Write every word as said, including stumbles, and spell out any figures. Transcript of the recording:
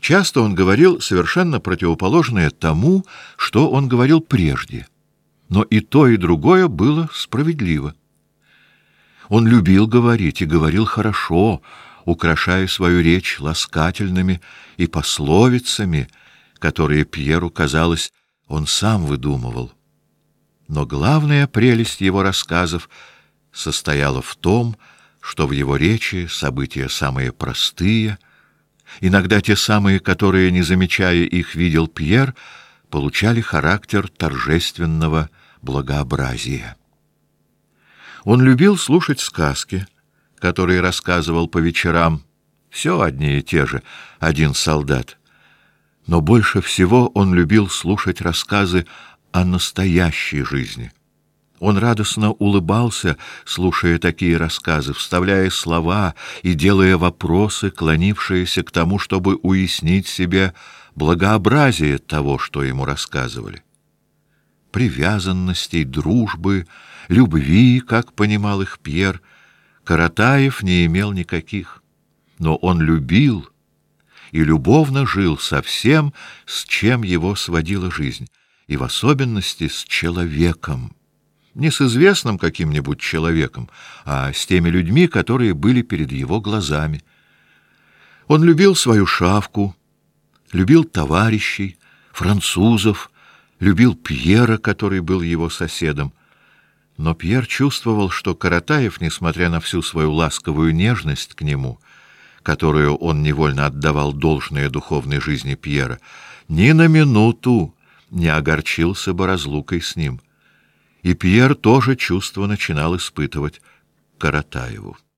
Часто он говорил совершенно противоположное тому, что он говорил прежде, но и то, и другое было справедливо. Он любил говорить и говорил хорошо, украшая свою речь ласкательными и пословицами, которые Пьеру, казалось, он сам выдумывал. Но главная прелесть его рассказов состояла в том, что в его речи события самые простые, иногда те самые, которые, не замечая их, видел Пьер, получали характер торжественного благообразия. Он любил слушать сказки, которые рассказывал по вечерам, все одни и те же, один солдат. Но больше всего он любил слушать рассказы о настоящей жизни. Он радостно улыбался, слушая такие рассказы, вставляя слова и делая вопросы, клонившиеся к тому, чтобы уяснить себе благообразие того, что ему рассказывали. Привязанностей, дружбы, любви, как понимал их Пьер, Каратаев не имел никаких, но он любил и любовно жил со всем, с чем его сводила жизнь, и в особенности с человеком. Не с известным каким-нибудь человеком, а с теми людьми, которые были перед его глазами. Он любил свою шавку, любил товарищей, французов, любил Пьера, который был его соседом. Но Пьер чувствовал, что Каратаев, несмотря на всю свою ласковую нежность к нему, которую он невольно отдавал должное духовной жизни Пьера, ни на минуту не огорчился бы разлукой с ним. И Пьер тоже чувство начинал испытывать к Каратаеву.